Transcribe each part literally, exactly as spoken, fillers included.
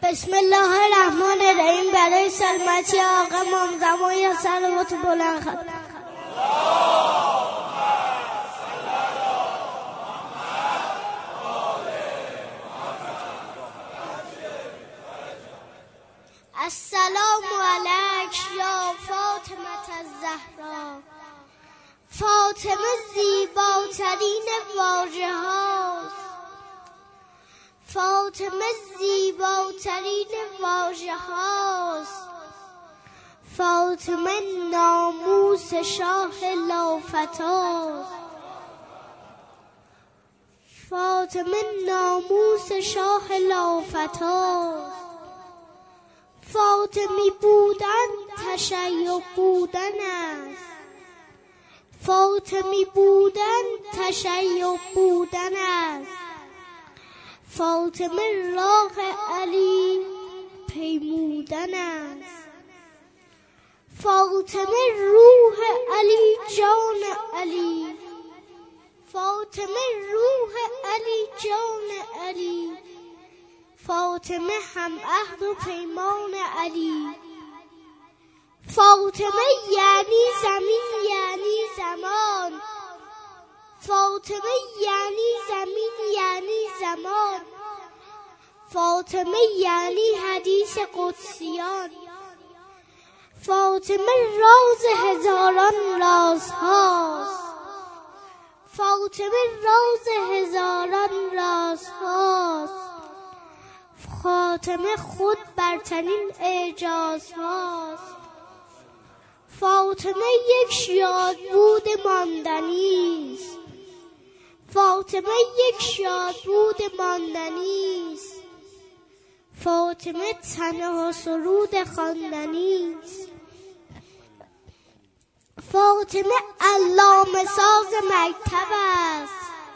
بسم الله الرحمن الرحیم. برای سلامتی آقا امام زمان یا صلوات بلند خواهد. السلام علیک یا فاطمه الزهرا. فاطمه زیباترین واژه هاست. فاطمه زیباترین واژه هاست. فاطمه ناموس شاه لافتاست. فاطمه ناموس شاه لافتاست. فاطمی بودن تشیع بودن است. فاطمی بودن تشیع بودن است. فاطمه راه علی پیمودن است. فاطمه روح علی جان علی. فاطمه روح علی جان علی. فاطمه هم عهد و پیمان علی. فاطمه یعنی زمین یعنی زمان. فاطمه یعنی زمین یعنی زمان. فاطمه یعنی حدیث قدسیان. فاطمه راز هزاران راز هاست. فاطمه راز هزاران راز هاست. فاطمه خود برترین اعجاز هاست. فاطمه یک یادبود ماندنی است. فاطمه یک یادبود ماندنی است. فاطمه تنها سرود خواندنی است. فاطمه علامه ساز مکتب است.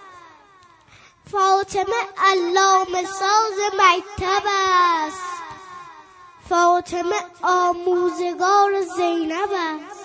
فاطمه علامه ساز مکتب است. فاطمه آموزگار زینب است.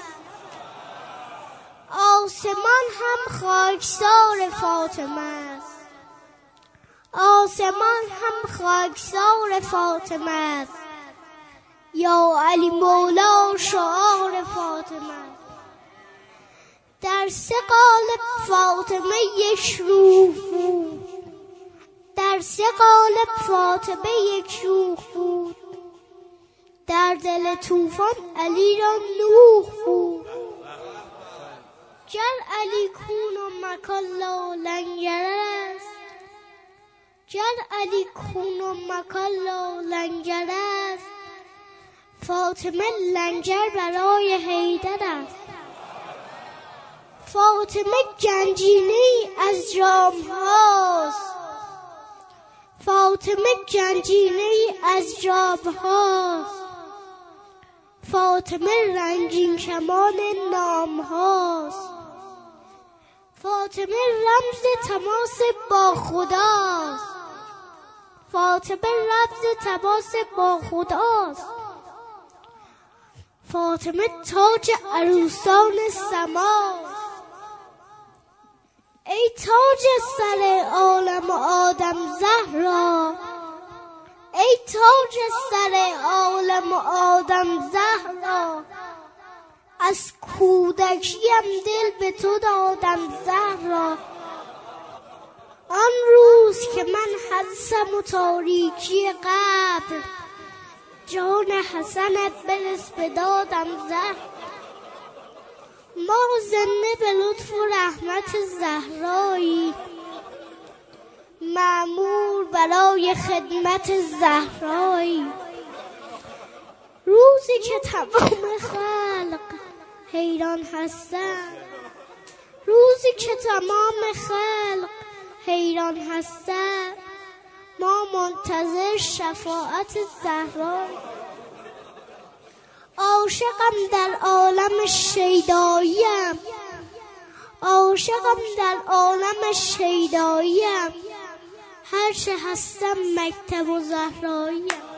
آسمان هم خاکسار فاطمه است. آسمان هم خاکسار فاطمه است. یا علی مولا شعار فاطمه است. در سه قالب فاطمه یک روح بود. در سه قالب فاطمه یک روح بود. در دل طوفان علی را نوح بود. گر علی کون و مکان لا لنگر است. گر علی کون و مکان لا لنگر است. فاطمه لنگر برای حیدر است. فاطمه گنجینه ای از جام هاست. فاطمه گنجینه ای از جام هاست. فاطمه رنگین کمان نام هاست. فاطمه رمز تماس با خداست. فاطمه رمز تماس با خداست. فاطمه تاج عروسان سماست. ای تاج سر عالم آدم زهرا. ای تاج سر عالم آدم زهرا. از کودکیم دل به تو دادم زهرا. آن روز که من هستم و تاریکی قبر. جان حسنت برس به دادم زهرا. ما زنده به لطف و رحمت زهرایی. مأمور برای خدمت زهرایی. روزی که تمام خلق حیران هستند. روزی که تمام خلق حیران هستند. ما منتظر شفاعت زهرایی. عاشقم در عالم شیداییم. عاشقم در عالم شیداییم. هرچه هستم مکتب و زهراییم.